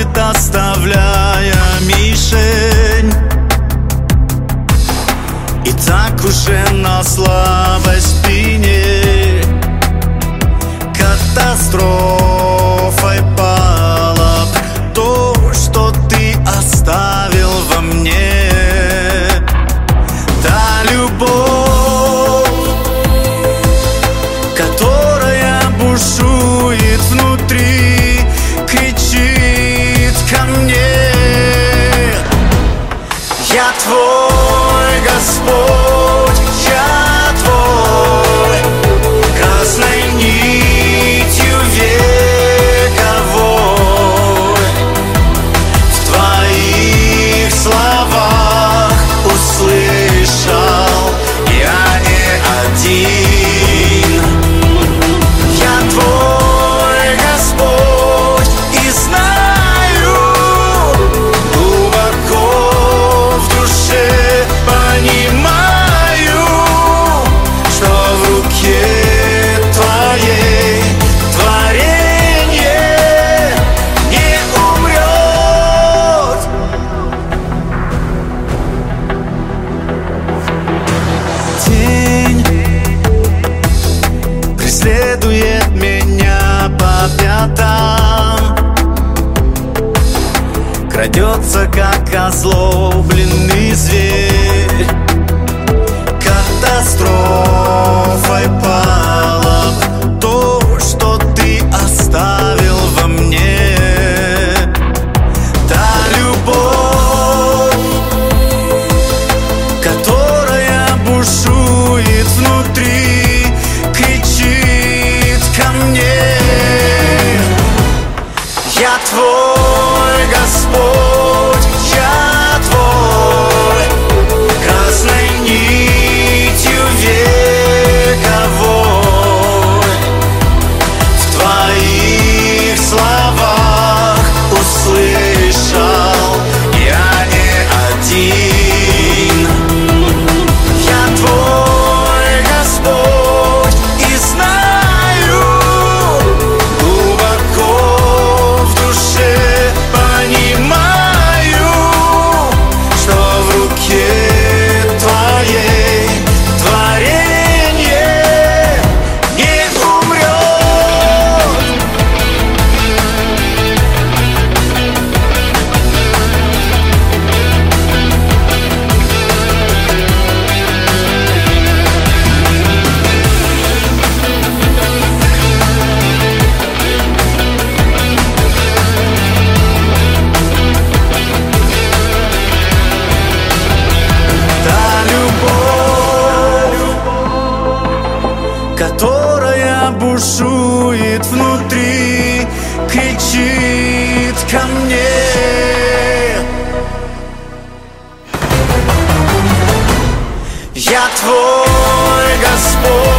уходит, оставляя мишень. И так уже на слабой спине катастрофой пало то, что ты оставил во мне. Та любовь, которая бушует внутри, кричит ко мне: я твой Господь, я твой, красной нитью вековой. В твоих словах услышал я не один. Я твой Господь и знаю, глубоко в душе понимаю, что в руке твоей творение не умрет. Тень преследует меня по пятам, крадется, как озлобленный зверь. Катастрофой пало то, что ты оставил во мне. Та любовь, которая бушует внутри, кричит ко мне: я твой Господь, я твой, красной нитью вековой. В твоих словах услышал я не один. Я твой Господь и знаю, глубоко в душе понимаю, что в руке твоей творение не умрет. Та любовь, которая бушует внутри, кричит ко мне: я твой Господь.